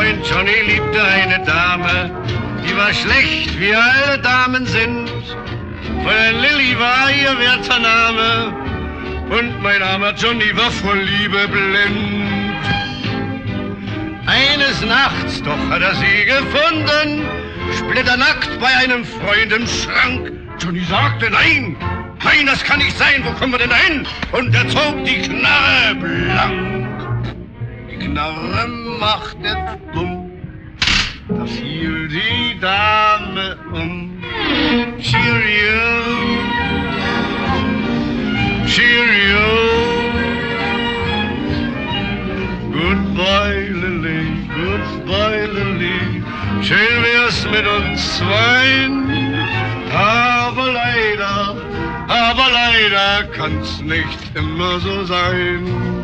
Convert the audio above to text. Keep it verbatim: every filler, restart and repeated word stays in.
Freund Johnny liebte eine Dame, die war schlecht, wie alle Damen sind. Fräulein Lilly war ihr werter Name und mein armer Johnny war vor Liebe blind. Eines Nachts doch hat er sie gefunden, splitternackt bei einem Freund im Schrank. Johnny sagte, nein, nein, das kann nicht sein, wo kommen wir denn da hin? Und er zog die Knarre blank. Die Knarre machte bumm, da fiel die Dame um. Cheerio, cheerio, goodbye Lily, goodbye Lily, schön wär's mit uns zweien, aber leider, aber leider kann's nicht immer so sein.